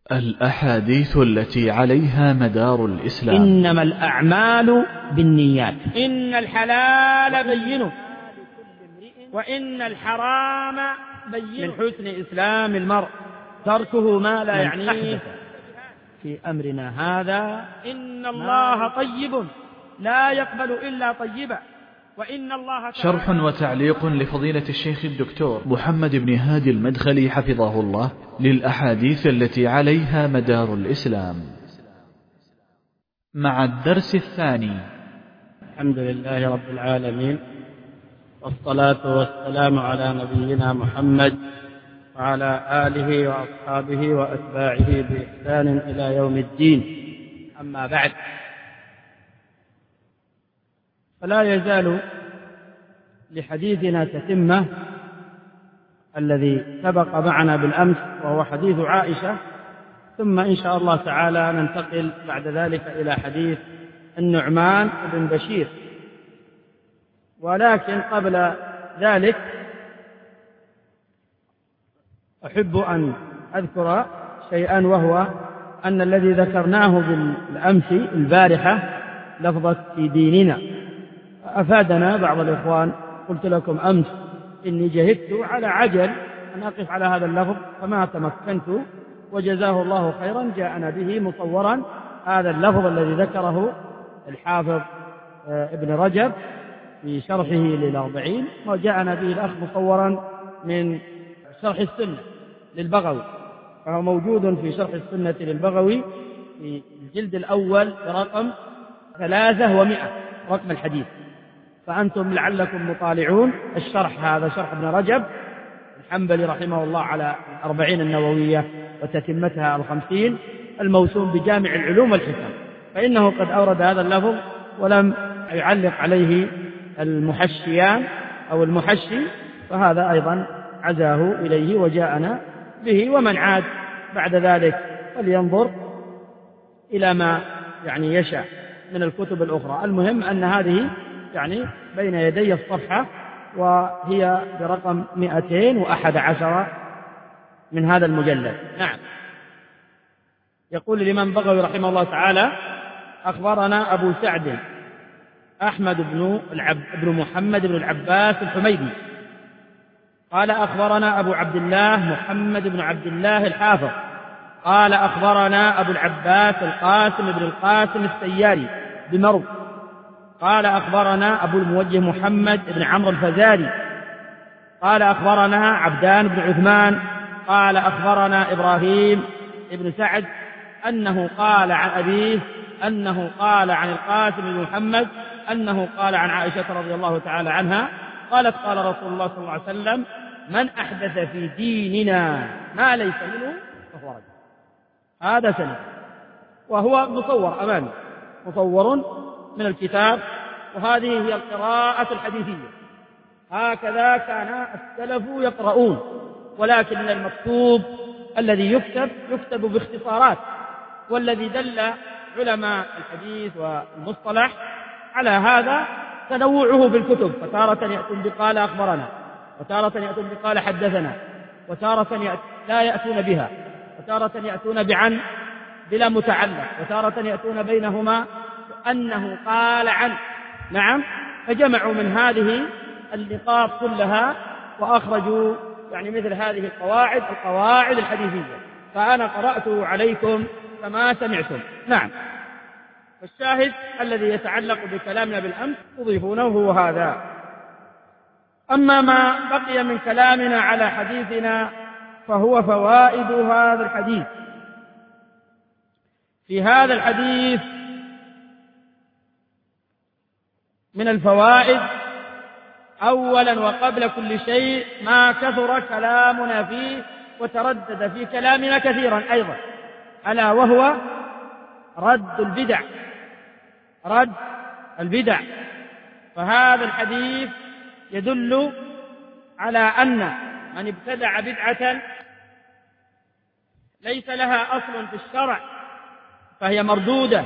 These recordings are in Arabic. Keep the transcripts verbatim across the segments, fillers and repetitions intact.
الأحاديث التي عليها مدار الإسلام. إنما الأعمال بالنيات. إن الحلال بين وإن الحرام بين. من حسن إسلام المرء تركه ما لا يعنيه في أمرنا هذا. إن الله طيب لا يقبل إلا طيبا وإن الله. شرح وتعليق لفضيلة الشيخ الدكتور محمد بن هادي المدخلي حفظه الله للأحاديث التي عليها مدار الإسلام، مع الدرس الثاني. الحمد لله رب العالمين، والصلاة والسلام على نبينا محمد وعلى آله وأصحابه وأتباعه بإحسان إلى يوم الدين. أما بعد، فلا يزال لحديثنا تتمة الذي سبق معنا بالأمس، وهو حديث عائشة، ثم إن شاء الله تعالى ننتقل بعد ذلك إلى حديث النعمان بن بشير. ولكن قبل ذلك أحب أن أذكر شيئا، وهو أن الذي ذكرناه بالأمس البارحة لفظة في ديننا أفادنا بعض الإخوان. قلت لكم أمس إني جهدت على عجل أن أقف على هذا اللفظ فما تمكنت، وجزاه الله خيرا جاءنا به مصورا هذا اللفظ الذي ذكره الحافظ ابن رجب في شرحه للأربعين، وجاءنا به الأخ مصورا من شرح السنة للبغوي، فهو موجود في شرح السنة للبغوي في الجلد الأول برقم ثلاثة ومئة رقم الحديث. فأنتم لعلكم مطالعون الشرح، هذا شرح ابن رجب الحنبلي رحمه الله على الأربعين النووية وتتمتها الخمسين، الموسوم بجامع العلوم والحكم، فإنه قد أورد هذا اللفظ ولم يعلق عليه المحشيان أو المحشي، فهذا أيضا عزاه إليه وجاءنا به. ومن عاد بعد ذلك فلينظر إلى ما يعني يشاء من الكتب الأخرى. المهم أن هذه يعني بين يدي الصفحة، وهي برقم مئتين وأحد عشر من هذا المجلد. نعم. يقول الإمام بغوي رحمه الله تعالى: أخبرنا أبو سعد أحمد بن, العب بن محمد بن العباس الحميدي قال أخبرنا أبو عبد الله محمد بن عبد الله الحافظ قال أخبرنا أبو العباس القاسم بن القاسم السياري بمرو قال أخبرنا أبو الموجه محمد بن عمرو الفزاري قال أخبرنا عبدان بن عثمان قال أخبرنا إبراهيم بن سعد أنه قال عن أبيه أنه قال عن القاسم بن محمد أنه قال عن عائشة رضي الله تعالى عنها قالت قال رسول الله صلى الله عليه وسلم: من أحدث في ديننا ما ليس منه فهو رجل. هذا سند، وهو مصور أمامي، مصور من الكتاب، وهذه هي القراءة الحديثية، هكذا كان السلف يقرؤون، ولكن المكتوب الذي يكتب يكتب باختصارات، والذي دل علماء الحديث والمصطلح على هذا تنوعه بالكتب، فتارة يأتون بقال أخبرنا، وتارة يأتون بقال حدثنا، وتارة لا يأتون بها، وتارة يأتون بعن بلا متعلق، وتارة يأتون بينهما أنه قال عن. نعم. فجمعوا من هذه النقاط كلها وأخرجوا يعني مثل هذه القواعد القواعد الحديثية، فأنا قرأته عليكم كما سمعتم. نعم. فالشاهد الذي يتعلق بكلامنا بالأمس تضيفونه هو هذا. أما ما بقي من كلامنا على حديثنا فهو فوائد هذا الحديث. في هذا الحديث من الفوائد أولا وقبل كل شيء ما كثر كلامنا فيه وتردد في كلامنا كثيرا أيضا، ألا وهو رد البدع. رد البدع. فهذا الحديث يدل على أن من ابتدع بدعة ليس لها أصل في الشرع فهي مردودة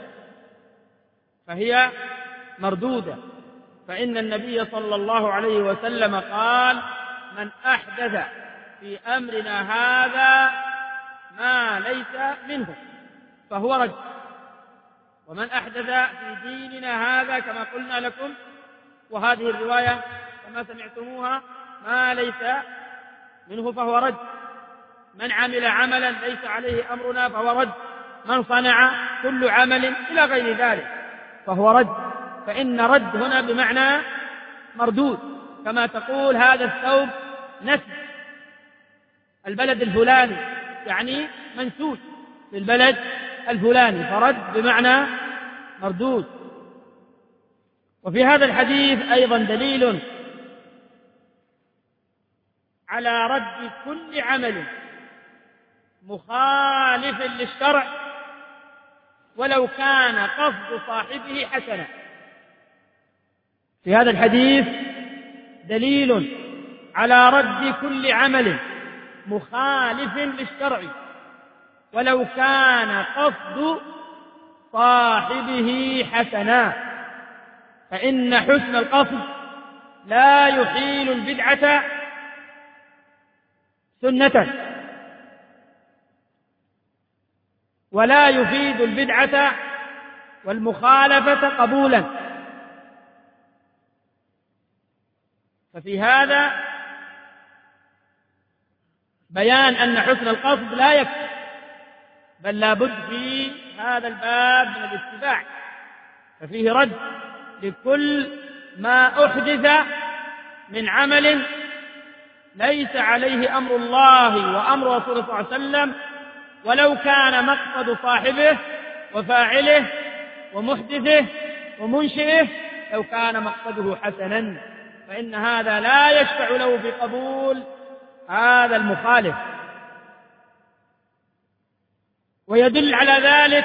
فهي مردودة فإن النبي صلى الله عليه وسلم قال: من أحدث في أمرنا هذا ما ليس منه فهو رد. ومن أحدث في ديننا هذا كما قلنا لكم، وهذه الرواية كما سمعتموها، ما ليس منه فهو رد. من عمل عملا ليس عليه أمرنا فهو رد. من صنع كل عمل إلى غير ذلك فهو رد. فإن رد هنا بمعنى مردود، كما تقول هذا الثوب نسج البلد الفلاني، يعني منسوج في البلد الفلاني، فرد بمعنى مردود. وفي هذا الحديث أيضا دليل على رد كل عمل مخالف للشرع ولو كان قصد صاحبه حسنا. في هذا الحديث دليل على رد كل عمل مخالف للشرع ولو كان قصد صاحبه حسنا، فإن حسن القصد لا يحيل البدعة سنة ولا يفيد البدعة والمخالفة قبولا. ففي هذا بيان أن حسن القصد لا يكفي، بل لا بد في هذا الباب من الاتباع، ففيه رد لكل ما أحدث من عمل ليس عليه أمر الله وأمر رسوله صلى الله عليه وسلم، ولو كان مقصد صاحبه وفاعله ومحدثه ومنشئه لو كان مقصده حسنا، فإن هذا لا يشفع له في قبول هذا المخالف. ويدل على ذلك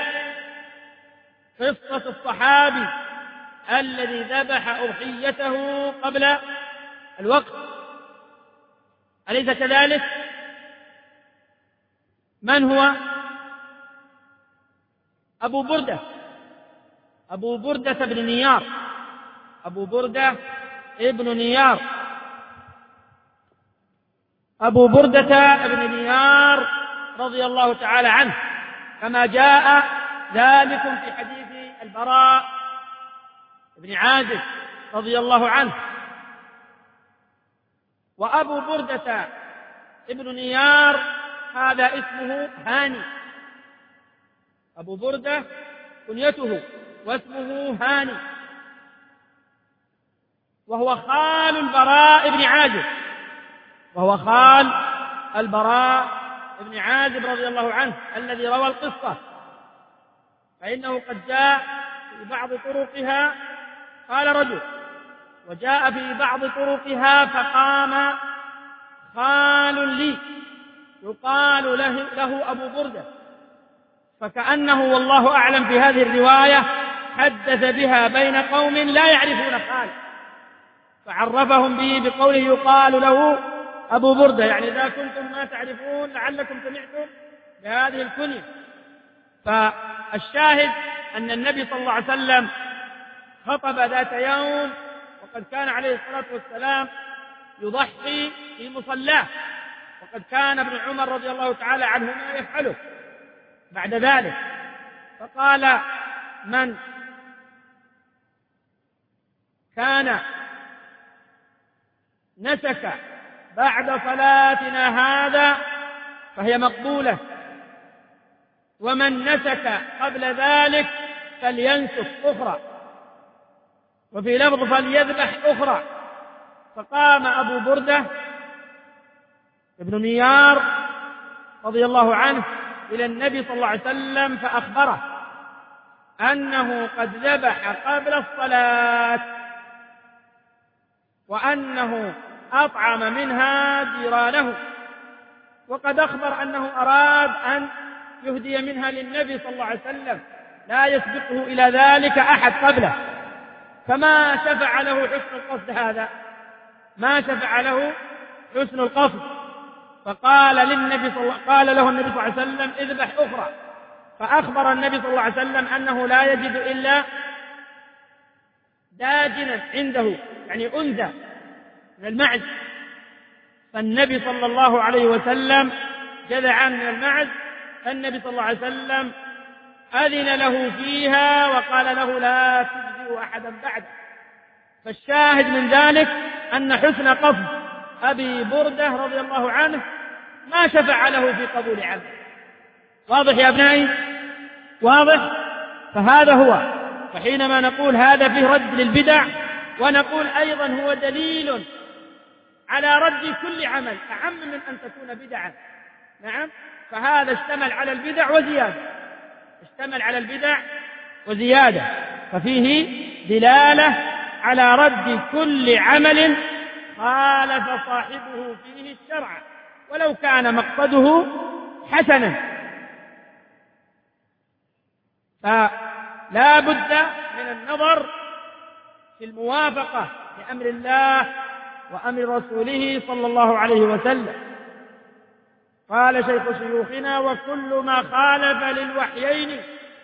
قصة الصحابي الذي ذبح أضحيته قبل الوقت، أليس كذلك؟ من هو؟ أبو بردة أبو بردة بن نيار أبو بردة ابن نيار أبو بردة بن نيار رضي الله تعالى عنه، كما جاء ذلك في حديث البراء بن عازب رضي الله عنه. وأبو بردة ابن نيار هذا اسمه هاني، أبو بردة كنيته واسمه هاني، وهو خال البراء بن عازب وهو خال البراء بن عازب رضي الله عنه الذي روى القصة. فإنه قد جاء في بعض طرقها قال رجل، وجاء في بعض طرقها فقام خال لي يقال له, له أبو بردة، فكأنه والله أعلم في هذه الرواية حدث بها بين قوم لا يعرفون خال، فعرفهم به بقوله يقال له أبو بردة، يعني إذا كنتم ما تعرفون لعلكم سمعتم بهذه الكنية. فالشاهد أن النبي صلى الله عليه وسلم خطب ذات يوم وقد كان عليه الصلاة والسلام يضحي في مصلاه، وقد كان ابن عمر رضي الله تعالى عنهما يفعله بعد ذلك. فقال من كان نسك بعد صلاتنا هذا فهي مقبولة، ومن نسك قبل ذلك فلينسك أخرى، وفي لفظ فليذبح أخرى. فقام أبو بردة ابن نيار رضي الله عنه إلى النبي صلى الله عليه وسلم فأخبره أنه قد ذبح قبل الصلاة، وأنه أطعم منها جيرانه، وقد أخبر أنه أراد أن يهدي منها للنبي صلى الله عليه وسلم، لا يسبقه إلى ذلك أحد قبله. فما شفع له حسن القصد هذا، ما شفع له حسن القصد. فقال للنبي صلى الله قال له النبي صلى الله عليه وسلم اذبح أخرى، فأخبر النبي صلى الله عليه وسلم أنه لا يجد إلا داجنا عنده، يعني أنثى من المعز. فالنبي صلى الله عليه وسلم جذعا من المعز النبي صلى الله عليه وسلم أذن له فيها وقال له لا تجزئ أحدا بعده. فالشاهد من ذلك أن حسن قصد أبي بردة رضي الله عنه ما شفع له في قبول عمله. واضح يا أبنائي؟ واضح؟ فهذا هو. فحينما نقول هذا فيه رد للبدع، ونقول أيضا هو دليل على رد كل عمل أعم من أن تكون بدعة. نعم، فهذا اشتمل على البدع وزيادة، اشتمل على البدع وزيادة، ففيه دلالة على رد كل عمل خالف صاحبه فيه الشرع ولو كان مقصده حسنا. فلا بد من النظر في الموافقة لأمر الله وأمر رسوله صلى الله عليه وسلم. قال شيخ شيوخنا: وكل ما خالف للوحيين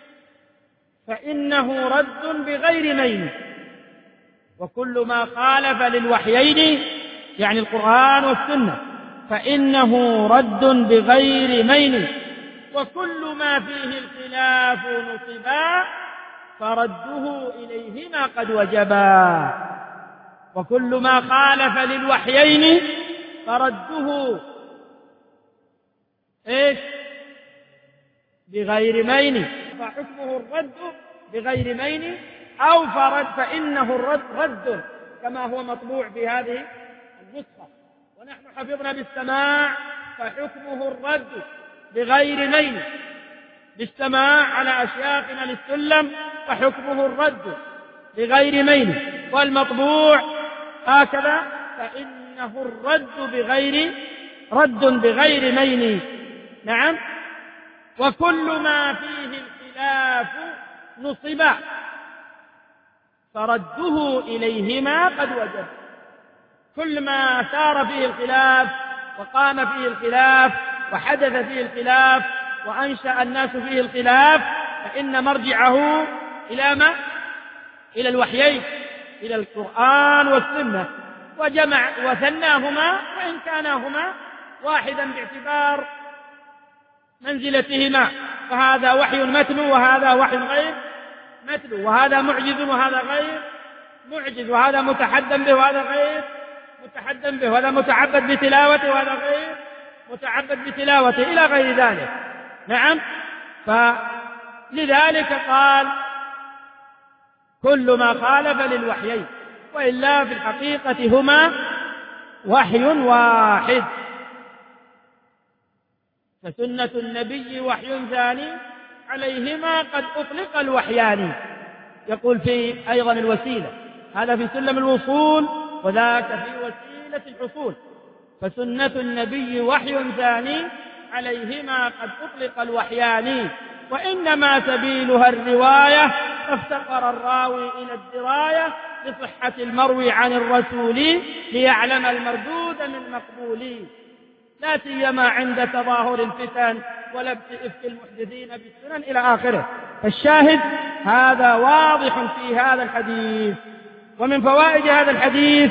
فإنه رد بغير مين. وكل ما خالف للوحيين يعني القرآن والسنة فإنه رد بغير مين، وكل ما فيه الخلاف نصبا فرده إليهما قد وجبا. وكل ما خالف للوحيين فرده إيش؟ بغير مين، فحكمه الرد بغير مين، أو فرد فإنه الرد رد كما هو مطبوع في هذه النسخة. ونحن حفظنا بالسماع فحكمه الرد بغير مين، بالسماع على أشياخنا للسلم فحكمه الرد بغير مين، والمطبوع هكذا فإنه الرد بغير رد بغير مين. نعم. وكل ما فيه الخلاف نصبا فرده إليهما قد وجب. كل ما سار فيه الخلاف وقام فيه الخلاف وحدث فيه الخلاف وأنشأ الناس فيه الخلاف فإن مرجعه إلى ما؟ إلى الوحيين، إلى القرآن والسنة، وجمع وثناهما وإن كاناهما واحدا باعتبار منزلتهما، فهذا وحي متلو وهذا وحي غير متلو، وهذا معجز وهذا غير معجز، وهذا متحدى به وهذا غير متحدى به، وهذا متعبد بتلاوته وهذا غير متعبد بتلاوته إلى غير ذلك. نعم. فلذلك قال كل ما خالف للوحيين، وإلا في الحقيقة هما وحي واحد. فسنة النبي وحي ثاني عليهما قد أطلق الوحيان. يقول في أيضا الوسيلة، هذا في سلم الوصول وذاك في وسيلة الحصول. فسنة النبي وحي ثاني عليهما قد أطلق الوحيان، وإنما سبيلها الرواية، فافتقر الراوي إلى الدراية لصحة المروي عن الرسول ليعلم المردود من مقبول، لا سيما عند تظاهر الفتن ولبس إفك المحدثين بالسنن إلى آخره. فالشاهد هذا واضح في هذا الحديث. ومن فوائد هذا الحديث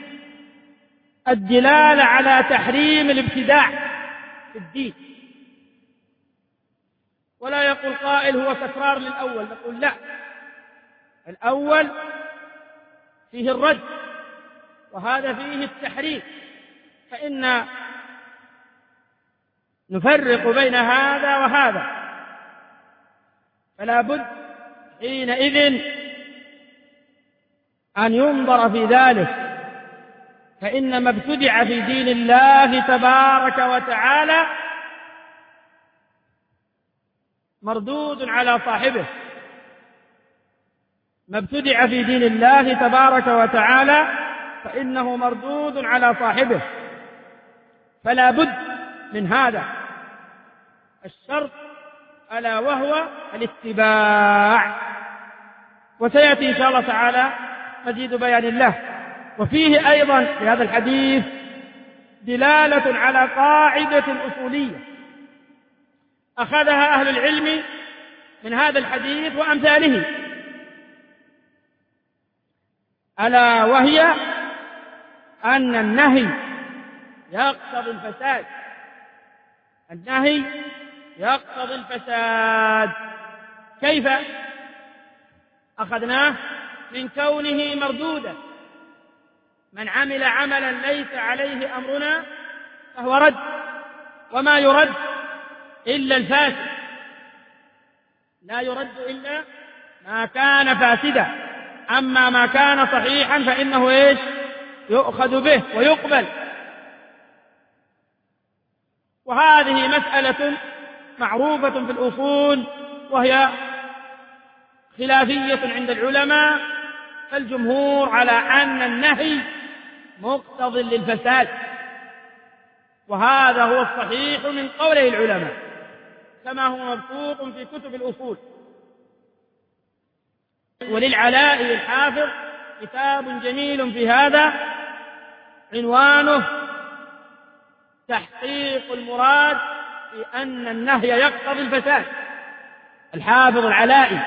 الدلالة على تحريم الابتداع في الدين. ولا يقول قائل هو تكرار للأول، نقول لا، الأول فيه الرد وهذا فيه التحريم، فإن نفرق بين هذا وهذا، فلا بد حينئذ أن ينظر في ذلك، فإن ما ابتدع في دين الله تبارك وتعالى مردود على صاحبه. ما ابتدع في دين الله تبارك وتعالى فإنه مردود على صاحبه، فلا بد من هذا الشرط ألا وهو الاتباع، وسيأتي إن شاء الله تعالى مزيد بيان الله. وفيه أيضا في هذا الحديث دلالة على قاعدة أصولية أخذها أهل العلم من هذا الحديث وأمثاله، ألا وهي أن النهي يقتضي الفساد. النهي يقتضي الفساد. كيف أخذناه؟ من كونه مردودا، من عمل عملا ليس عليه أمرنا فهو رد، وما يرد إلا الفاسد، لا يرد إلا ما كان فاسدا، أما ما كان صحيحا فإنه إيش؟ يؤخذ به ويقبل. وهذه مسألة معروفة في الأصول، وهي خلافية عند العلماء، فالجمهور على أن النهي مقتض للفساد، وهذا هو الصحيح من قوله العلماء كما هو مبسوط في كتب الأصول. وللعلاء الحافظ كتاب جميل في هذا عنوانه تحقيق المراد في أن النهي يقتضي الفساد. الحافظ العلائي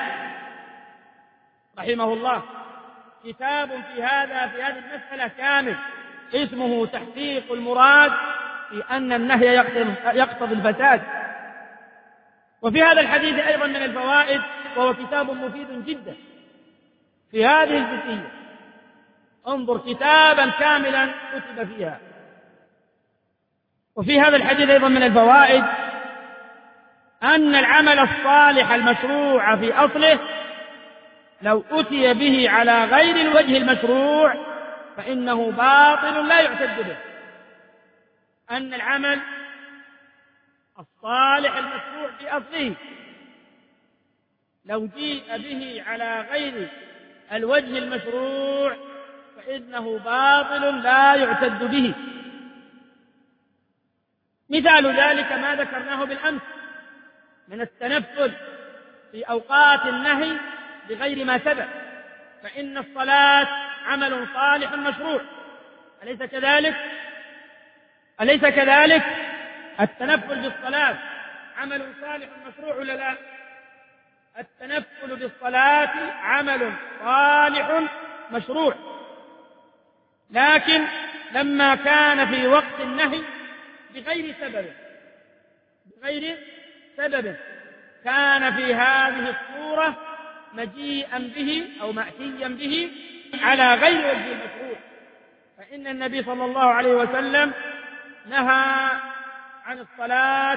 رحمه الله كتاب في هذا في هذه المسألة كامل اسمه تحقيق المراد في أن النهي يقتضي الفساد. وفي هذا الحديث أيضا من الفوائد، وهو كتاب مفيد جدا في هذه الجزئية، انظر كتابا كاملا كتب فيها. وفي هذا الحديث أيضا من الفوائد أن العمل الصالح المشروع في أصله لو أتي به على غير الوجه المشروع فإنه باطل لا يعتد به. أن العمل الصالح المشروع في أصله لو جيء به على غير الوجه المشروع فإنه باطل لا يعتد به. مثال ذلك ما ذكرناه بالأمس من التنفل في أوقات النهي بغير ما سبب، فإن الصلاة عمل صالح مشروع، أليس كذلك؟ أليس كذلك؟ التنفل بالصلاة عمل صالح مشروع ولا لا؟ التنفل بالصلاة عمل صالح مشروع، لكن لما كان في وقت النهي بغير سبب بغير سبب كان في هذه الصورة مجيئا به أو مأتيا به على غير وجه المشروع. فإن النبي صلى الله عليه وسلم نهى عن الصلاة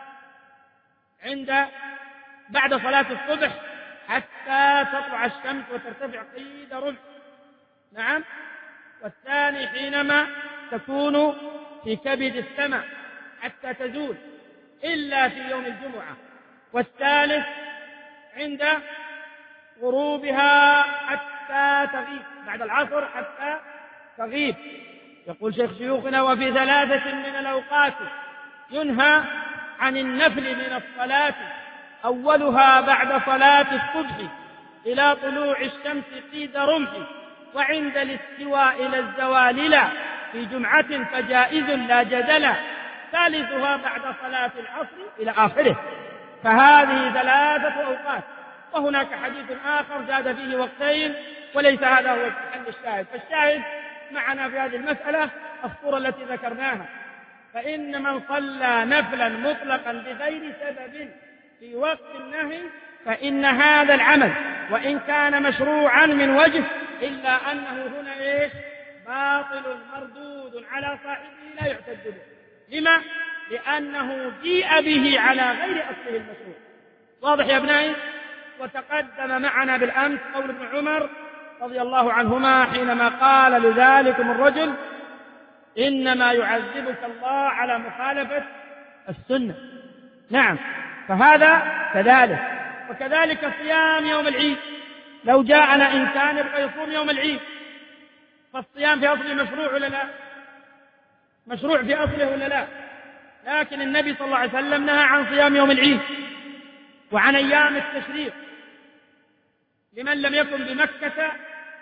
عند بعد صلاة الصبح حتى تطلع الشمس وترتفع قيد رمح، نعم، والثاني حينما تكون في كبد السماء حتى تزول إلا في يوم الجمعة، والثالث عند غروبها حتى تغيب بعد العصر حتى تغيب. يقول شيخ شيوخنا وفي ثلاثة من الأوقات ينهى عن النفل من الصلاة أولها بعد صلاة الصبح إلى طلوع الشمس قيد رمح، وعند الاستواء إلى الزوال لا، في جمعة فجائز لا جدل، ثالثها بعد صلاة العصر إلى آخره. فهذه ثلاثة أوقات. وهناك حديث آخر زاد فيه وقتين، وليس هذا هو محل الشاهد. فالشاهد معنا في هذه المسألة الصورة التي ذكرناها، فإن من صلى نفلا مطلقا بغير سبب في وقت النهي فإن هذا العمل وإن كان مشروعا من وجه إلا أنه هنا إيش؟ باطل مردود على صاحبه لا يعتد به. لما؟ لأنه جيء به على غير أصله المشروع. واضح يا ابنائي؟ وتقدم معنا بالأمس قول ابن عمر رضي الله عنهما حينما قال لذلكم الرجل إنما يعذبك الله على مخالفة السنة. نعم، فهذا كذلك. وكذلك صيام يوم العيد، لو جاءنا إنسان يبقى يصوم يوم العيد، فالصيام في أصله مشروع ولا لا؟ مشروع في أصله ولا لا؟ لكن النبي صلى الله عليه وسلم نهى عن صيام يوم العيد وعن أيام التشريق لمن لم يكن بمكة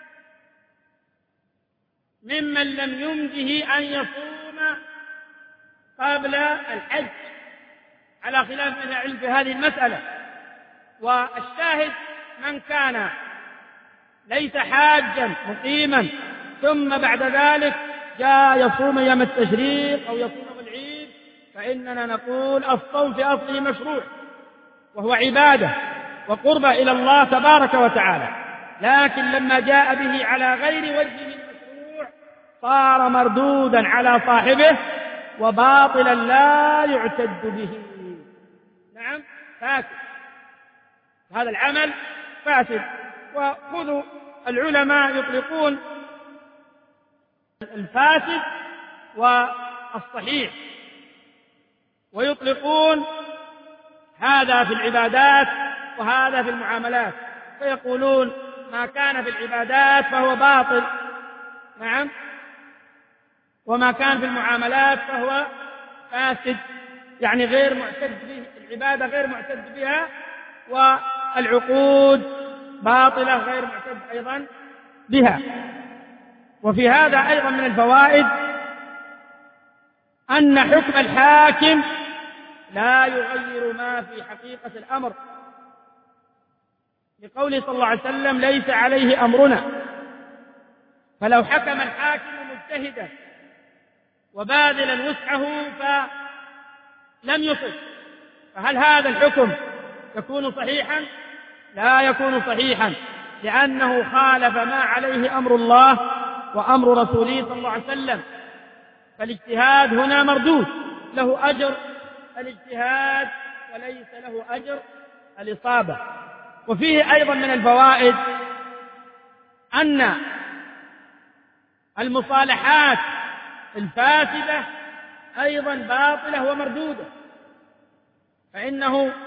ممن لم يمده أن يصوم قبل الحج، على خلاف من العلم في هذه المسألة. والشاهد من كان ليس حاجا مقيما ثم بعد ذلك جاء يصوم يوم التشريق أو يصوم يوم العيد فإننا نقول الصوم في أصله مشروع وهو عبادة وقربة إلى الله تبارك وتعالى، لكن لما جاء به على غير وجه المشروع صار مردودا على صاحبه وباطلا لا يعتد به. نعم فاسد، هذا العمل فاسد. وخذوا العلماء يطلقون الفاسد والصحيح، ويطلقون هذا في العبادات وهذا في المعاملات، فيقولون ما كان في العبادات فهو باطل، نعم، وما كان في المعاملات فهو فاسد، يعني غير معتد به، العبادة غير معتد بها، والعقود باطلة غير معتد أيضا بها. وفي هذا أيضا من الفوائد أن حكم الحاكم لا يغير ما في حقيقة الأمر، لقوله صلى الله عليه وسلم ليس عليه أمرنا. فلو حكم الحاكم مجتهدا وباذلا وسعه فلم يصب، فهل هذا الحكم يكون صحيحا؟ لا يكون صحيحا، لأنه خالف ما عليه أمر الله وأمر رسوله صلى الله عليه وسلم. فالاجتهاد هنا مردود، له أجر الاجتهاد وليس له أجر الإصابة. وفيه أيضا من الفوائد أن المصالحات الفاسدة أيضا باطلة ومردودة، فإنه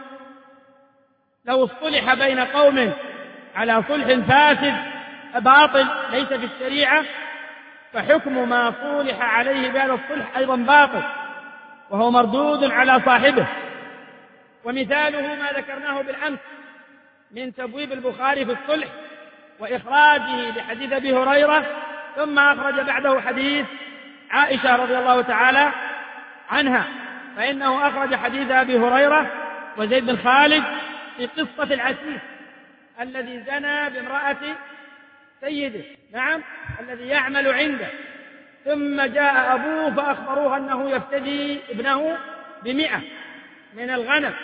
لو اصطلح بين قوم على صلح فاسد باطل ليس في الشريعة، فحكم ما صولح عليه بهذا الصلح أيضا باطل وهو مردود على صاحبه. ومثاله ما ذكرناه بالأمس من تبويب البخاري في الصلح وإخراجه لحديث أبي هريرة، ثم أخرج بعده حديث عائشة رضي الله تعالى عنها، فإنه أخرج حديث أبي هريرة وزيد بن خالد في قصة العسيس الذي زنى بامرأة سيده، نعم، الذي يعمل عنده، ثم جاء أبوه فأخبروه أنه يفتدي ابنه بمئة من الغنم.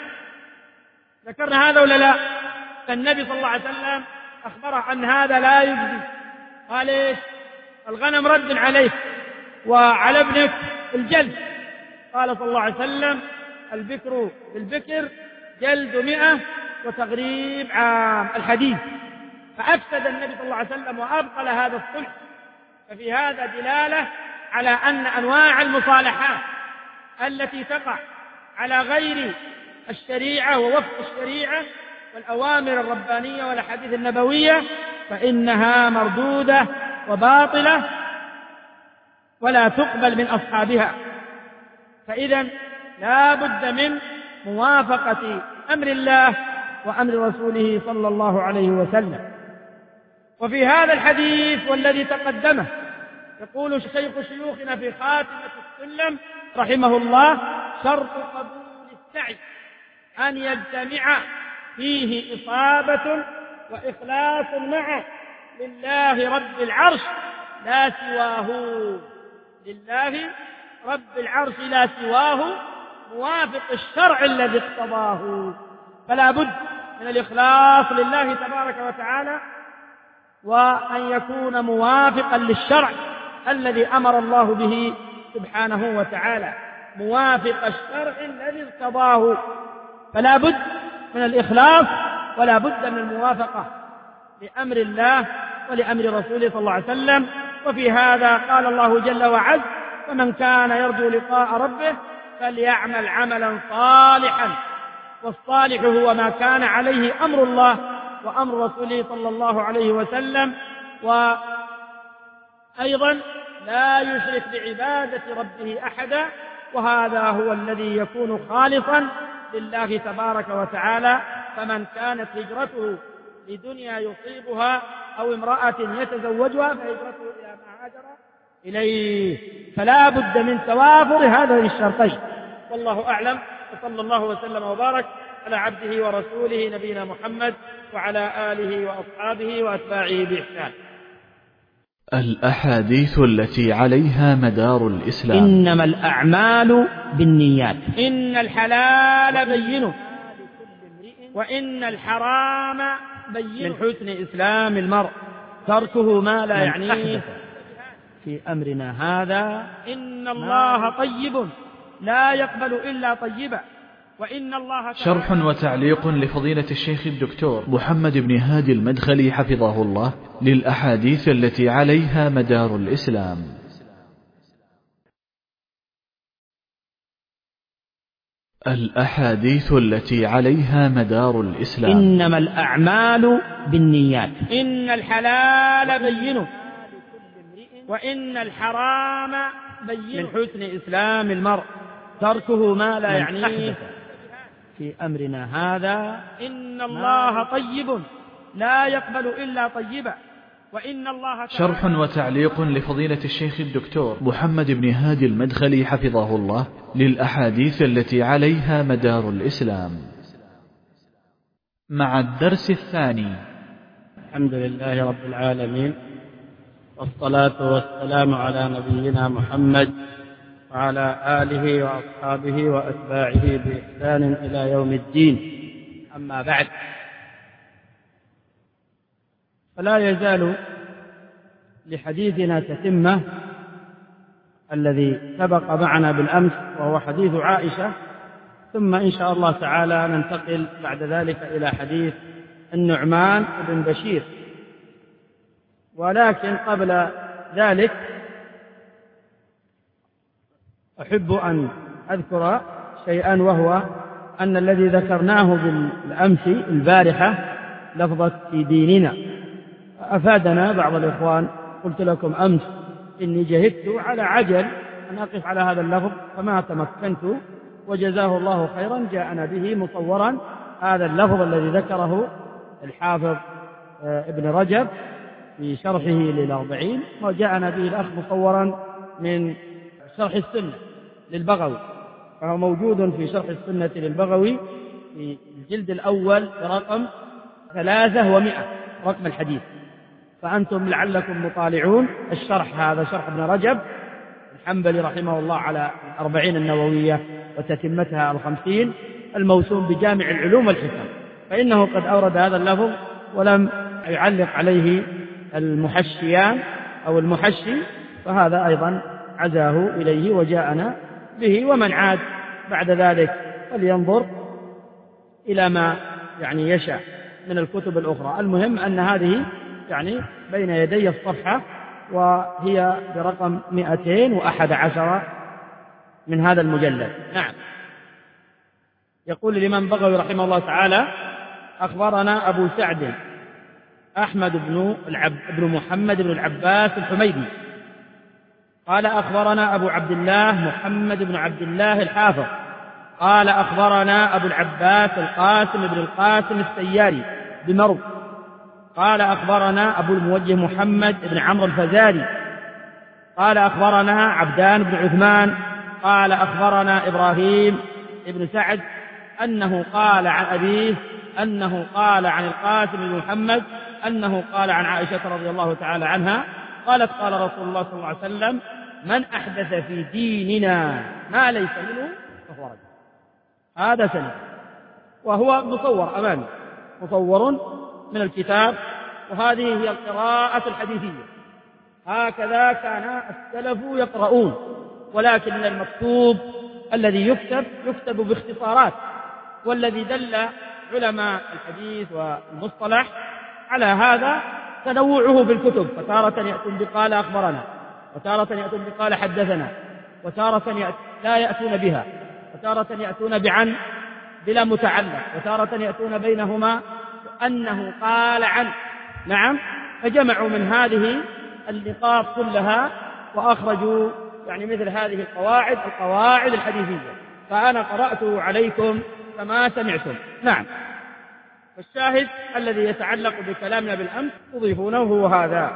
ذكرنا هذا ولا لا؟ فالنبي صلى الله عليه وسلم أخبره أن هذا لا يجزي، قال إيش؟ الغنم رد عليك وعلى ابنك الجلد. قال صلى الله عليه وسلم البكر بالبكر جلد مئة وتغريب عام الحديث. فأفسد النبي صلى الله عليه وسلم وأبطل هذا الصلح. ففي هذا دلالة على أن أنواع المصالحات التي تقع على غير الشريعة ووفق الشريعة والأوامر الربانية والأحاديث النبوية فإنها مردودة وباطلة ولا تقبل من أصحابها. فإذا لا بد من موافقة أمر الله وأمر رسوله صلى الله عليه وسلم. وفي هذا الحديث والذي تقدمه يقول شيخ شيوخنا في خاتمة السلم رحمه الله: شرط قبول السعي أن يجتمع فيه إصابة وإخلاص معه لله رب العرش لا سواه، لله رب العرش لا سواه، موافق الشرع الذي اقتضاه. فلا بد من الإخلاص لله تبارك وتعالى، وأن يكون موافقا للشرع الذي أمر الله به سبحانه وتعالى، موافق الشرع الذي اقتضاه. فلا بد من الإخلاص ولا بد من الموافقة لأمر الله ولأمر رسوله صلى الله عليه وسلم. وفي هذا قال الله جل وعز: فمن كان يرجو لقاء ربه فليعمل عملا صالحا. والصالح هو ما كان عليه أمر الله وأمر رسوله صلى الله عليه وسلم، وأيضا لا يشرك بعبادة ربه أحدا، وهذا هو الذي يكون خالصا لله تبارك وتعالى. فمن كانت هجرته لدنيا يصيبها أو امرأة يتزوجها فهجرته إلى ما هاجر إليه. فلا بد من توافر هذين الشرطين. والله أعلم، وصلى الله وسلم وبارك على عبده ورسوله نبينا محمد وعلى آله وأصحابه وأتباعه بإحسان. الأحاديث التي عليها مدار الإسلام. إنما الأعمال بالنيات. إن الحلال بين وإن الحرام بين. من حسن إسلام المرء تركه ما لا يعنيه. في أمرنا هذا إن الله طيب لا يقبل إلا طيبا وإن الله. شرح وتعليق لفضيلة الشيخ الدكتور محمد بن هادي المدخلي حفظه الله للأحاديث التي عليها مدار الإسلام. الأحاديث التي عليها مدار الإسلام. إنما الأعمال بالنيات. إن الحلال بين وإن الحرام بين. من حسن إسلام المرء تركه ما لا يعنيه. في أمرنا هذا إن الله طيب لا يقبل إلا طيبا وإن الله. شرح وتعليق لفضيلة الشيخ الدكتور محمد بن هادي المدخلي حفظه الله للأحاديث التي عليها مدار الإسلام. مع الدرس الثاني. الحمد لله رب العالمين والصلاة والسلام على نبينا محمد وعلى آله وأصحابه وأتباعه بإحسان إلى يوم الدين. أما بعد، فلا يزال لحديثنا تتمة الذي سبق معنا بالأمس وهو حديث عائشة، ثم إن شاء الله تعالى ننتقل بعد ذلك إلى حديث النعمان بن بشير. ولكن قبل ذلك أحب أن أذكر شيئا، وهو أن الذي ذكرناه بالأمس البارحة لفظة في ديننا أفادنا بعض الإخوان. قلت لكم أمس إني جهدت على عجل أن أقف على هذا اللفظ فما تمكنت، وجزاه الله خيرا جاءنا به مصورا هذا اللفظ الذي ذكره الحافظ ابن رجب في شرحه للأربعين، وجاءنا به الأخ مصورا من شرح السنة للبغوي، فهو موجود في شرح السنة للبغوي في الجلد الأول برقم ثلاثة ومئة رقم الحديث. فأنتم لعلكم مطالعون الشرح، هذا شرح ابن رجب الحنبلي رحمه الله على الأربعين النووية وتتمتها الخمسين الموسوم بجامع العلوم والحكم، فإنه قد أورد هذا اللفظ ولم يعلق عليه المحشيان أو المحشي، فهذا أيضا عزاه إليه وجاءنا به. ومن عاد بعد ذلك فلينظر إلى ما يعني يشاء من الكتب الأخرى. المهم أن هذه يعني بين يدي الصفحة، وهي برقم مئتين وأحد عشر من هذا المجلد. نعم. يقول الإمام البغوي رحمه الله تعالى: أخبرنا أبو سعد أحمد بن, العب بن محمد بن العباس الحميدي قال أخبرنا أبو عبد الله محمد بن عبد الله الحافظ قال أخبرنا أبو العباس القاسم بن القاسم السياري بمرو قال أخبرنا أبو الموجه محمد بن عمرو الفزاري قال أخبرنا عبدان بن عثمان قال أخبرنا إبراهيم بن سعد أنه قال عن أبيه أنه قال عن القاسم بن محمد أنه قال عن عائشة رضي الله تعالى عنها قالت قال رسول الله صلى الله عليه وسلم: من أحدث في ديننا ما ليس منه فهو رجل. هذا سند، وهو مصور أمامي، مصور من الكتاب، وهذه هي القراءة الحديثية، هكذا كان السلف يقرؤون، ولكن المكتوب الذي يكتب يكتب باختصارات، والذي دل علماء الحديث والمصطلح على هذا تنوعه بالكتب، فتارة يأتون بقال أخبرنا، وتارة يأتون بقال حدثنا، وتارة لا يأتون بها، وتارة يأتون بعن بلا متعلق، وتارة يأتون بينهما أنه قال عن. نعم. فجمعوا من هذه النقاط كلها وأخرجوا يعني مثل هذه القواعد القواعد الحديثية، فأنا قرأته عليكم كما سمعتم. نعم. فالشاهد الذي يتعلق بكلامنا بالأمس تضيفونه هو هذا.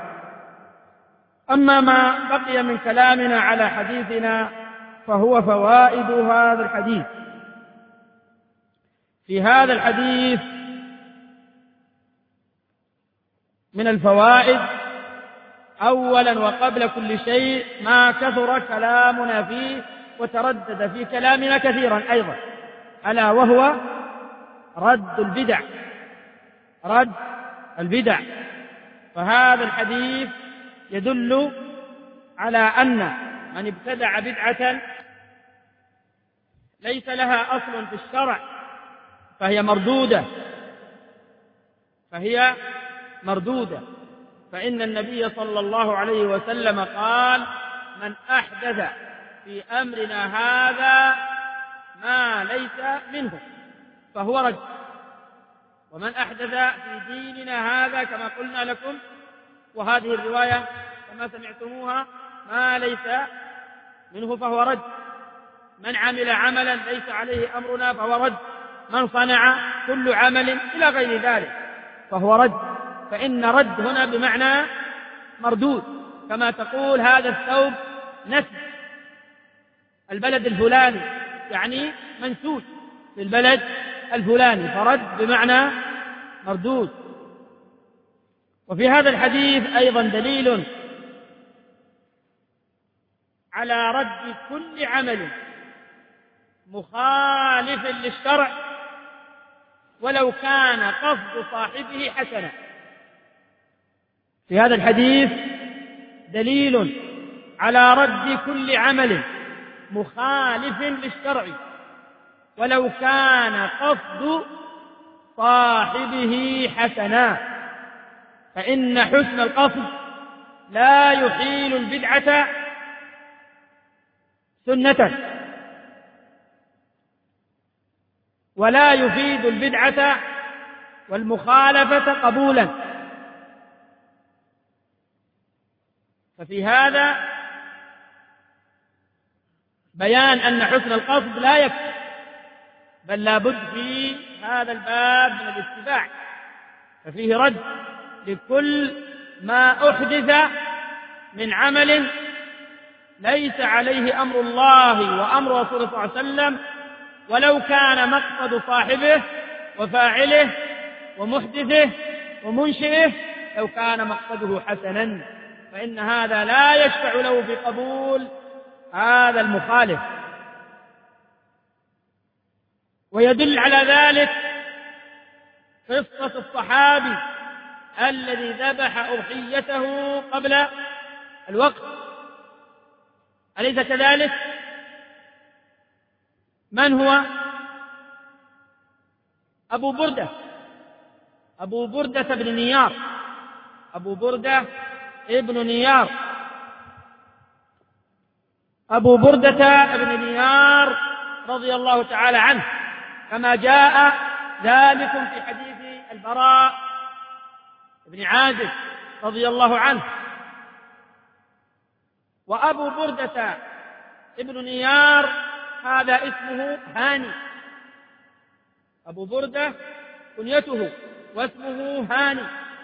أما ما بقي من كلامنا على حديثنا فهو فوائد هذا الحديث. في هذا الحديث من الفوائد أولا وقبل كل شيء ما كثر كلامنا فيه وتردد في كلامنا كثيرا أيضا، ألا وهو رد البدع، رد البدع. فهذا الحديث يدل على أن من ابتدع بدعة ليس لها أصل في الشرع فهي مردودة، فهي مردودة. فإن النبي صلى الله عليه وسلم قال: من أحدث في أمرنا هذا ما ليس منه فهو رد، ومن أحدث في ديننا هذا كما قلنا لكم، وهذه الرواية كما سمعتموها، ما ليس منه فهو رد. من عمل عملا ليس عليه أمرنا فهو رد. من صنع كل عمل إلى غير ذلك فهو رد. فإن رد هنا بمعنى مردود، كما تقول هذا الثوب نسج البلد الفلاني، يعني منسوج في البلد الفلاني، فرد بمعنى مردود. وفي هذا الحديث أيضا دليل على رد كل عمل مخالف للشرع ولو كان قصد صاحبه حسنا. في هذا الحديث دليل على رد كل عمل مخالف للشرع ولو كان قصد صاحبه حسنا، فإن حسن القصد لا يحيل البدعة سنة، ولا يفيد البدعة والمخالفة قبولا. ففي هذا بيان أن حسن القصد لا يكفي، بل لا بد في هذا الباب من الاتباع، ففيه رد لكل ما أحدث من عمل ليس عليه أمر الله وأمر رسوله صلى الله عليه وسلم، ولو كان مقصد صاحبه وفاعله ومحدثه ومنشئه لو كان مقصده حسنا، فإن هذا لا يشفع له في قبول هذا المخالف. ويدل على ذلك قصة الصحابي الذي ذبح أضحيته قبل الوقت، أليس كذلك؟ من هو؟ أبو بردة، أبو بردة بن نيار، أبو بردة ابن نيار، أبو بردة بن نيار رضي الله تعالى عنه، كما جاء ذلك في حديث البراء بن عازب رضي الله عنه. وأبو بردة ابن نيار هذا اسمه هاني، أبو بردة كنيته واسمه هاني،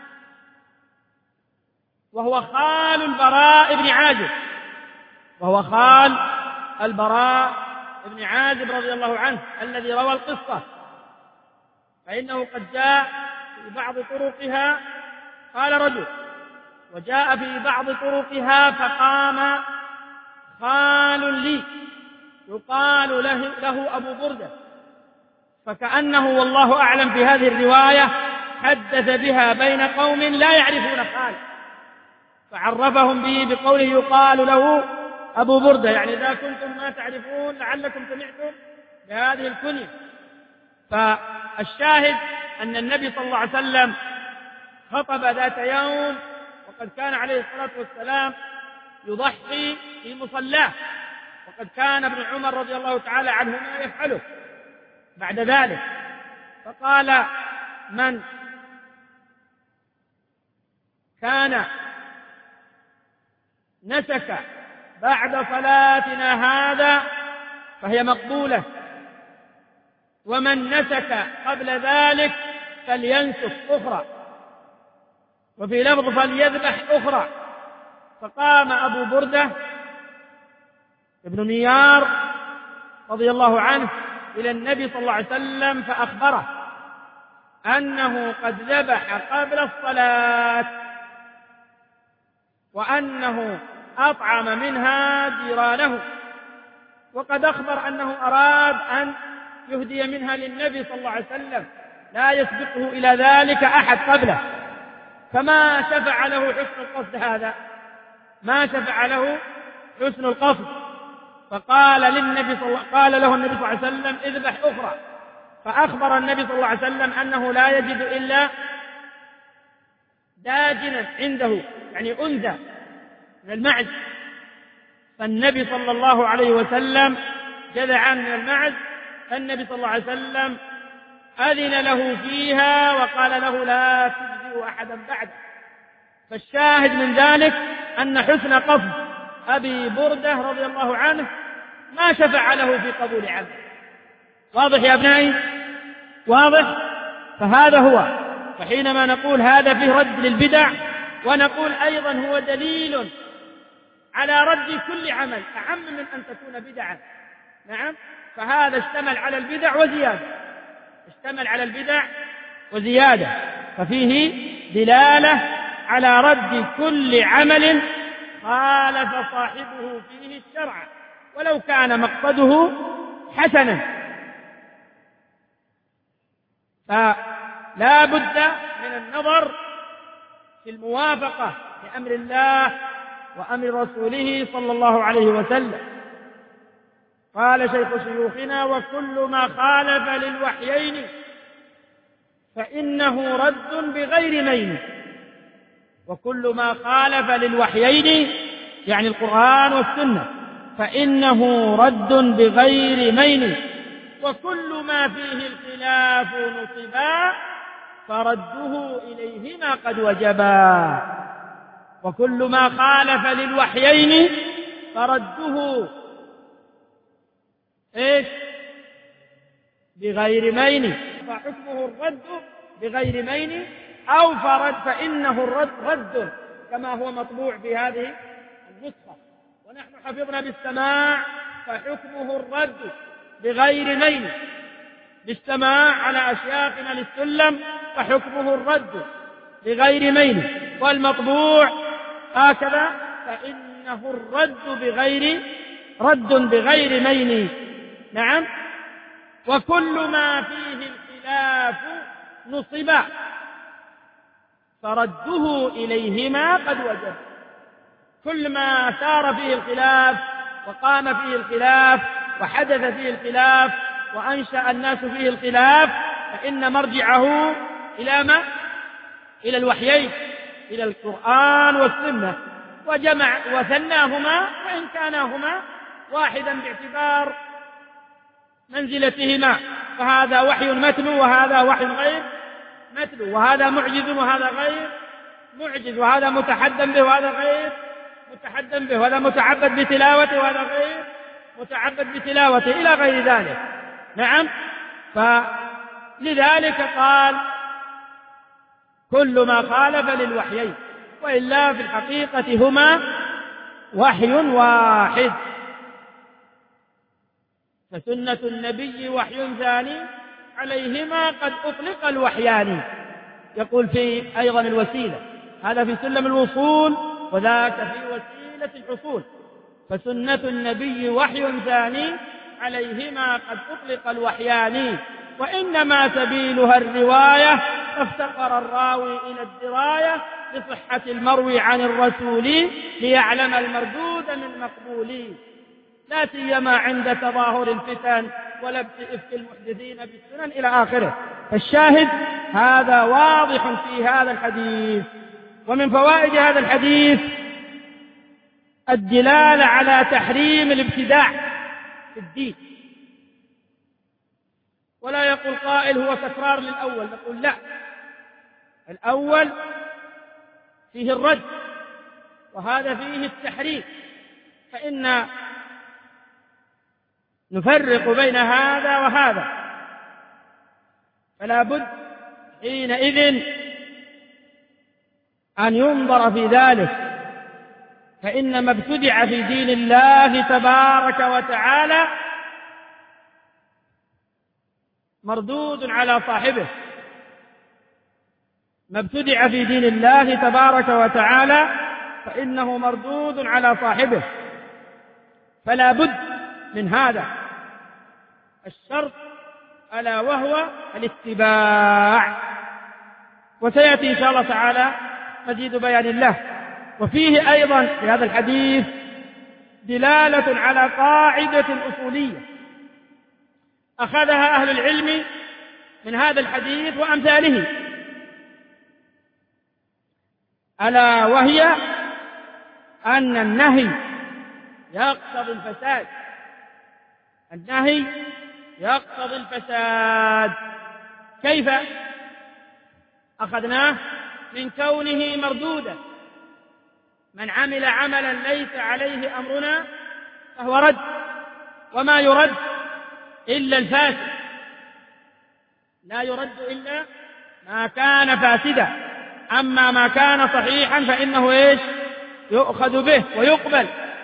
وهو خال البراء بن عازب، وهو خال البراء بن عازب رضي الله عنه الذي روى القصة. فإنه قد جاء في بعض طرقها قال رجل، وجاء في بعض طرقها فقام خال لي يقال له, له أبو بردة، فكأنه والله أعلم في هذه الرواية حدث بها بين قوم لا يعرفون خال، فعرفهم به بقوله يقال له أبو بردة، يعني إذا كنتم ما تعرفون لعلكم سمعتم بهذه الكنية. فالشاهد أن النبي صلى الله عليه وسلم خطب ذات يوم وقد كان عليه الصلاة والسلام يضحي في مصلاه، وقد كان ابن عمر رضي الله تعالى عنهما يفعله بعد ذلك. فقال: من كان نسك بعد صلاتنا هذا فهي مقبولة، ومن نسك قبل ذلك فلينسك أخرى، وفي لفظ فليذبح أخرى. فقام أبو بردة ابن نيار رضي الله عنه إلى النبي صلى الله عليه وسلم فأخبره أنه قد ذبح قبل الصلاة، وأنه أطعم منها جيرانه، وقد أخبر أنه أراد أن يهدي منها للنبي صلى الله عليه وسلم، لا يسبقه إلى ذلك أحد قبله، فما شفع له حسن القصد هذا، ما شفع له حسن القصد. فقال للنبي صلى الله قال له النبي صلى الله عليه وسلم اذبح أخرى، فأخبر النبي صلى الله عليه وسلم أنه لا يجد إلا داجنا عنده، يعني أنثى من المعز، فالنبي صلى الله عليه وسلم جذعا من المعز، فالنبي صلى الله عليه وسلم أذن له فيها وقال له لا تجزئ أحدا بعده. فالشاهد من ذلك أن حسن قصد أبي بردة رضي الله عنه ما شفع له في قبول عمله. واضح يا أبنائي؟ واضح؟ فهذا هو. فحينما نقول هذا فيه رد للبدع، ونقول أيضا هو دليل على رد كل عمل أعم من أن تكون بدعا. نعم، فهذا اشتمل على البدع وزيادة، اشتمل على البدع وزيادة، ففيه دلالة على رد كل عمل خالف صاحبه فيه الشرع ولو كان مقصده حسنا. فلا بد من النظر في الموافقة لأمر الله وأمر رسوله صلى الله عليه وسلم. قال شيخ شيوخنا وكل ما خالف للوحيين فإنه رد بغير مين. وكل ما خالف للوحيين يعني القرآن والسنة فإنه رد بغير مين، وكل ما فيه الخلاف نصبا فرده إليهما قد وجبا. وكل ما خالف للوحيين فرده إيش؟ بغير مين، فحكمه الرد بغير مين، أو فرد فإنه الرد رد كما هو مطبوع في هذه النسخة، ونحن حفظنا بالسماع فحكمه الرد بغير مين، بالسماع على أشياخنا للسلم فحكمه الرد بغير مين، والمطبوع هكذا فإنه الرد بغير رد بغير مين. نعم. وكل ما فيه الخلاف نصبا فرده إليهما قد وجب. كل ما سار فيه الخلاف وقام فيه الخلاف وحدث فيه الخلاف وأنشأ الناس فيه الخلاف فإن مرجعه إلى ما؟ إلى الوحيين، إلى القرآن والسنة، وجمع وثناهما وإن كاناهما واحدا باعتبار منزلتهما، فهذا وحي متلو وهذا وحي غير متلو، وهذا معجز وهذا غير معجز، وهذا متحدى به وهذا غير متحدى به، وهذا متعبد بتلاوته وهذا غير متعبد بتلاوته إلى غير ذلك. نعم. فلذلك قال كل ما خالف للوحيين، وإلا في الحقيقة هما وحي واحد. فسنة النبي وحي ثاني عليهما قد أطلق الوحيان. يقول في أيضا الوسيلة، هذا في سلم الوصول وذاك في وسيلة الحصول. فسنة النبي وحي ثاني عليهما قد أطلق الوحيان، وإنما سبيلها الرواية، فافتقر الراوي إلى الدراية لصحة المروي عن الرسول ليعلم المردود من مقبول، لا سيما عند تظاهر الفتن ولبس إفك المحدثين بالسنن إلى آخره. الشاهد هذا واضح في هذا الحديث. ومن فوائد هذا الحديث الدلالة على تحريم الابتداع في الدين. ولا يقول قائل هو تكرار للأول، نقول لا، الأول فيه الرد وهذا فيه التحريم، فإن نفرق بين هذا وهذا، فلا بد حينئذ أن ينظر في ذلك، فإن ما ابتدع في دين الله تبارك وتعالى مردود على صاحبه. ما ابتدع في دين الله تبارك وتعالى فإنه مردود على صاحبه. فلا بد من هذا الشرط، ألا وهو الاتباع، وسيأتي إن شاء الله تعالى مزيد بيان الله. وفيه أيضا في هذا الحديث دلالة على قاعدة أصولية أخذها أهل العلم من هذا الحديث وأمثاله، ألا وهي أن النهي يقتضي الفساد. النهي يقتضي الفساد. كيف؟ أخذناه من كونه مردودا. من عمل عملا ليس عليه أمرنا فهو رد، وما يرد إلا الفاسد، لا يرد إلا ما كان فاسدا، أما ما كان صحيحا فإنه إيش؟ يؤخذ به ويقبل.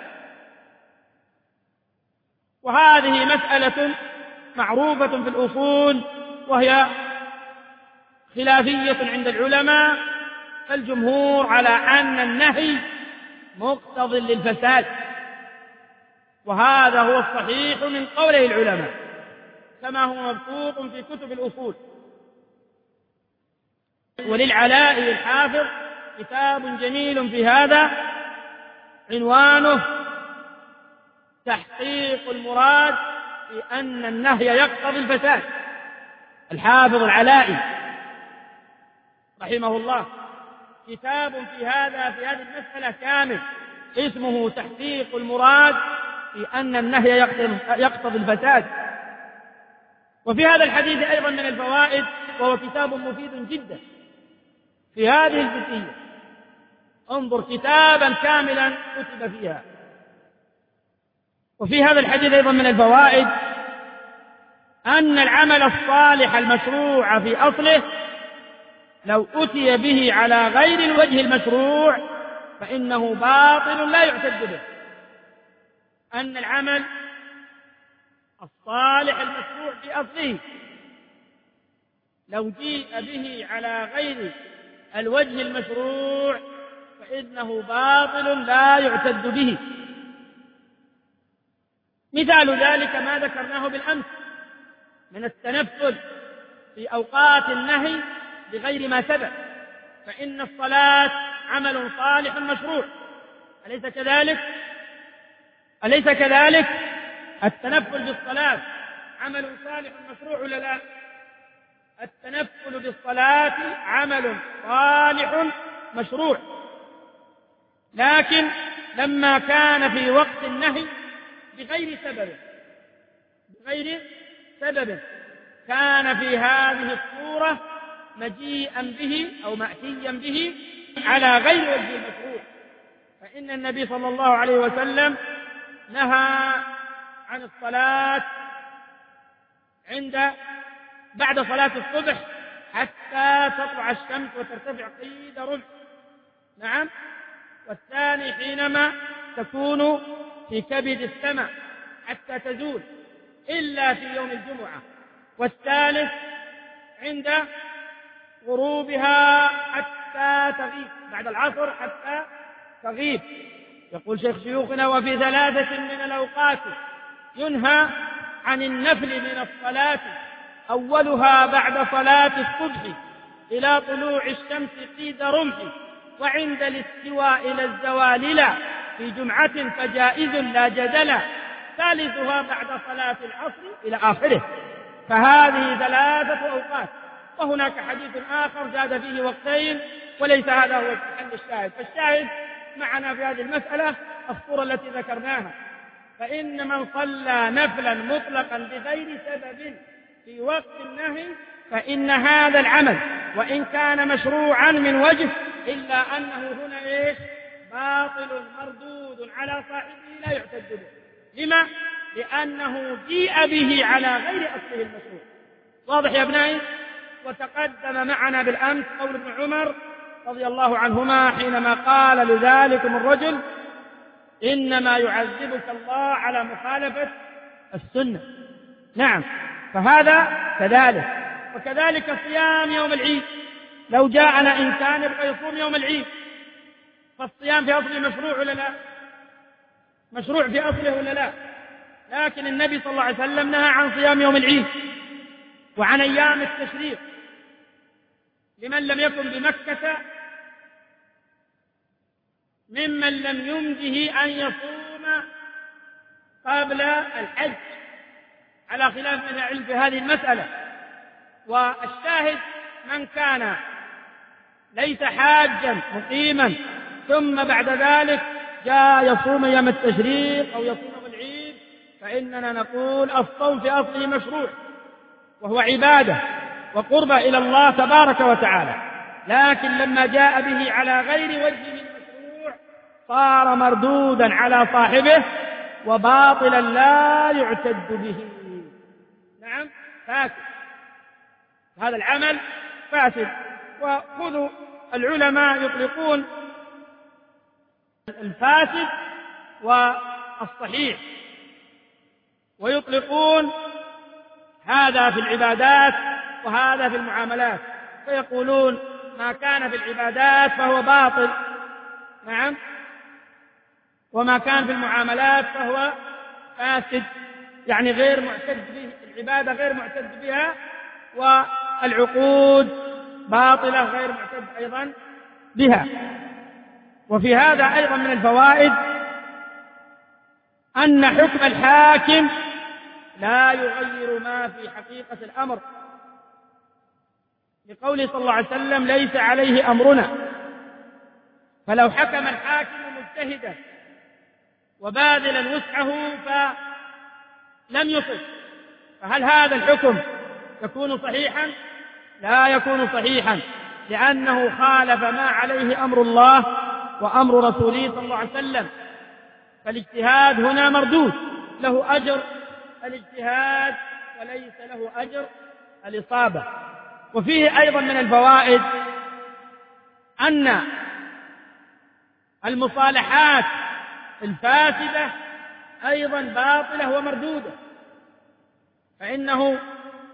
وهذه مسألة معروفة في الأصول، وهي خلافية عند العلماء، فالجمهور على أن النهي مقتض للفساد، وهذا هو الصحيح من قوله العلماء كما هو مبسوط في كتب الأصول. وللعلاء الحافظ كتاب جميل في هذا عنوانه تحقيق المراد في أن النهي يقتضي الفساد. الحافظ العلائي رحمه الله كتاب في هذا في هذه المسألة كامل اسمه تحقيق المراد في أن النهي يقتضي الفساد. وفي هذا الحديث أيضا من الفوائد، وهو كتاب مفيد جدا في هذه الجزئية. انظر كتابا كاملا كتب فيها. وفي هذا الحديث أيضا من الفوائد أن العمل الصالح المشروع في أصله لو أتي به على غير الوجه المشروع فإنه باطل لا يعتد به. أن العمل الصالح المشروع في أصله لو جيء به على غير الوجه المشروع فإنه باطل لا يعتد به. مثال ذلك ما ذكرناه بالأمس من التنفل في أوقات النهي بغير ما سبب، فإن الصلاة عمل صالح مشروع، أليس كذلك؟ أليس كذلك؟ التنفل بالصلاة عمل صالح مشروع ولا لا؟ التنفل بالصلاة عمل صالح مشروع، لكن لما كان في وقت النهي بغير سبب بغير سبب كان في هذه الصورة مجيئا به أو مأتيا به على غير وجه المشروع. فإن النبي صلى الله عليه وسلم نهى عن الصلاة عند بعد صلاة الصبح حتى تطلع الشمس وترتفع قيد رمح، نعم، والثاني حينما تكون في كبد السماء حتى تزول إلا في يوم الجمعة، والثالث عند غروبها حتى تغيب بعد العصر حتى تغيب. يقول شيخ شيوخنا وفي ثلاثة من الأوقات ينهى عن النفل من الصلاة أولها بعد صلاة الصبح إلى طلوع الشمس قيد رمح، وعند الاستواء إلى الزوال لا، في جمعة فجائز لا جدل، ثالثها بعد صلاة العصر إلى آخره. فهذه ثلاثة أوقات. وهناك حديث آخر زاد فيه وقتين، وليس هذا هو محل الشاهد. فالشاهد معنا في هذه المسألة الصورة التي ذكرناها، فإن من صلى نفلا مطلقا بغير سبب في وقت النهي فإن هذا العمل وإن كان مشروعا من وجه إلا أنه هنا إيش؟ باطل مردود على صاحبه لا يعتد به. لما؟ لأنه جيء به على غير أصله المشروع. واضح يا ابنائي؟ وتقدم معنا بالأمس قول ابن عمر رضي الله عنهما حينما قال لذلكم الرجل إنما يعذبك الله على مخالفة السنة. نعم، فهذا كذلك. وكذلك صيام يوم العيد، لو جاءنا إنسان يبقى يصوم يوم العيد فالصيام في أصله مشروع ولا لا؟ مشروع في أصله ولا لا؟ لكن النبي صلى الله عليه وسلم نهى عن صيام يوم العيد وعن أيام التشريق لمن لم يكن بمكة ممن لم يمده أن يصوم قبل الحج، على خلاف من العلم في هذه المسألة. والشاهد من كان ليس حاجا مقيما ثم بعد ذلك جاء يصوم يوم التشريق أو يصوم يوم العيد، فإننا نقول الصوم في أصله مشروع وهو عبادة وقربة إلى الله تبارك وتعالى، لكن لما جاء به على غير وجه المشروع صار مردودا على صاحبه وباطلا لا يعتد به. نعم فاسد، هذا العمل فاسد. وخذوا العلماء يطلقون الفاسد والصحيح، ويطلقون هذا في العبادات وهذا في المعاملات، فيقولون ما كان في العبادات فهو باطل، نعم، وما كان في المعاملات فهو فاسد، يعني غير معتد به، العبادة غير معتد بها، والعقود باطلة غير معتد أيضا بها. وفي هذا أيضا من الفوائد أن حكم الحاكم لا يغير ما في حقيقة الأمر، لقوله صلى الله عليه وسلم ليس عليه أمرنا. فلو حكم الحاكم مجتهدا وباذلا وسعه فلم يصب، فهل هذا الحكم يكون صحيحا؟ لا يكون صحيحا، لأنه خالف ما عليه أمر الله وأمر رسوله صلى الله عليه وسلم. فالاجتهاد هنا مردود، له أجر الاجتهاد وليس له أجر الإصابة. وفيه أيضا من الفوائد أن المصالحات الفاسدة أيضا باطلة ومردودة، فإنه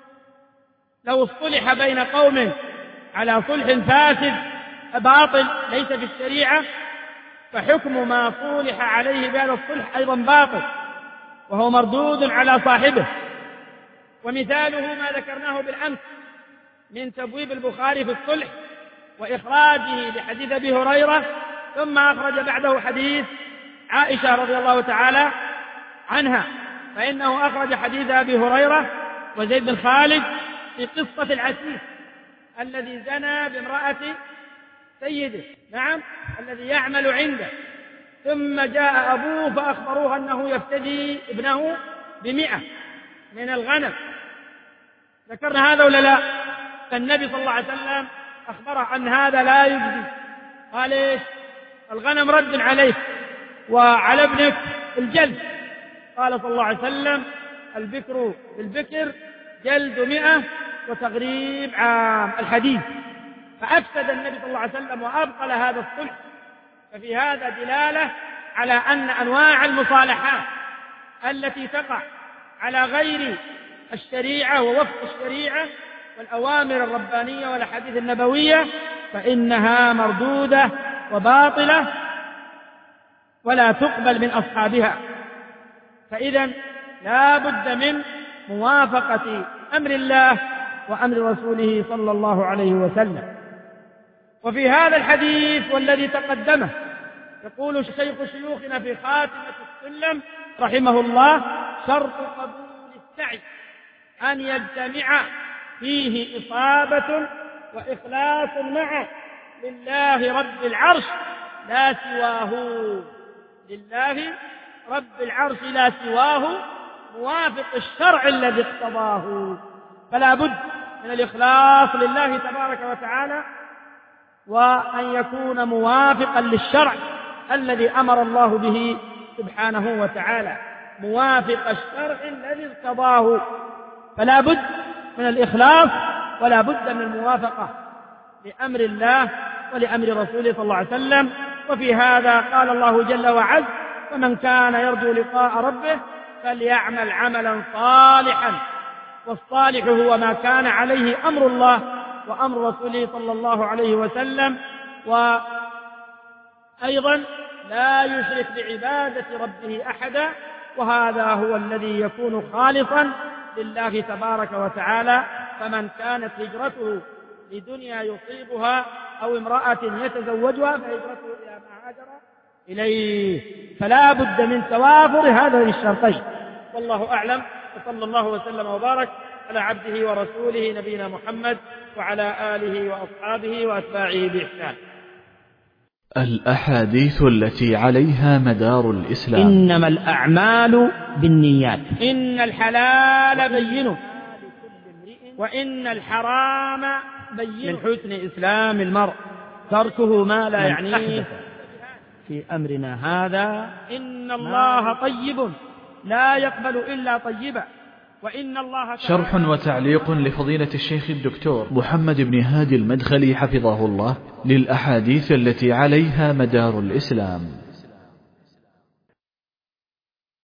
لو اصطلح بين قوم على صلح فاسد باطل ليس في الشريعة، فحكم ما صلح عليه بهذا الصلح أيضا باطل وهو مردود على صاحبه. ومثاله ما ذكرناه بالأمس من تبويب البخاري في الصلح وإخراجه لحديث أبي هريرة، ثم أخرج بعده حديث عائشة رضي الله تعالى عنها، فإنه أخرج حديث أبي هريرة وزيد بن خالد في قصة العسيس الذي زنى بامرأة سيده، نعم، الذي يعمل عنده، ثم جاء أبوه فأخبروه أنه يفتدي ابنه بمئة من الغنم. ذكرنا هذا ولا لا؟ فالنبي صلى الله عليه وسلم أخبره أن هذا لا يجزي، قال إيش؟ الغنم رد عليك وعلى ابنك الجلد. قال صلى الله عليه وسلم البكر بالبكر جلد مئة وتغريب عام الحديث. فأفسد النبي صلى الله عليه وسلم وأبطل هذا الصلح. ففي هذا دلالة على أن أنواع المصالحات التي تقع على غير الشريعة ووفق الشريعة والأوامر الربانية والأحاديث النبوية فإنها مردودة وباطلة ولا تقبل من أصحابها. فإذا لا بد من موافقة أمر الله وأمر رسوله صلى الله عليه وسلم. وفي هذا الحديث والذي تقدمه يقول شيخ شيوخنا في خاتمة السلم رحمه الله: شرط قبول السعي أن يجتمع فيه إصابة وإخلاص معه لله رب العرش لا سواه، لله رب العرش لا سواه، موافق الشرع الذي اقتضاه. فلا بد من الإخلاص لله تبارك وتعالى، وأن يكون موافقا للشرع الذي أمر الله به سبحانه وتعالى، موافق الشرع الذي اقتضاه. فلا بد من الإخلاص ولا بد من الموافقة لأمر الله ولأمر رسوله صلى الله عليه وسلم. وفي هذا قال الله جل وعز: فمن كان يرجو لقاء ربه فليعمل عملا صالحا. والصالح هو ما كان عليه أمر الله وأمر رسوله صلى الله عليه وسلم. أيضا لا يشرك بعبادة ربه أحدا، وهذا هو الذي يكون خالصا لله تبارك وتعالى. فمن كانت هجرته لدنيا يصيبها أو امرأة يتزوجها فهجرته إلى ما هاجر إليه. فلا بد من توافر هذين الشرطين، والله أعلم. وصلى الله وسلم وبارك على عبده ورسوله نبينا محمد وعلى آله وأصحابه وأتباعه بإحسان. الأحاديث التي عليها مدار الإسلام. إنما الأعمال بالنيات، إن الحلال بين وإن الحرام بين. من حسن إسلام المرء تركه ما لا يعنيه في أمرنا هذا. إن الله طيب لا يقبل إلا طيبا، وإن الله. شرح وتعليق لفضيلة الشيخ الدكتور محمد بن هادي المدخلي حفظه الله للأحاديث التي عليها مدار الإسلام.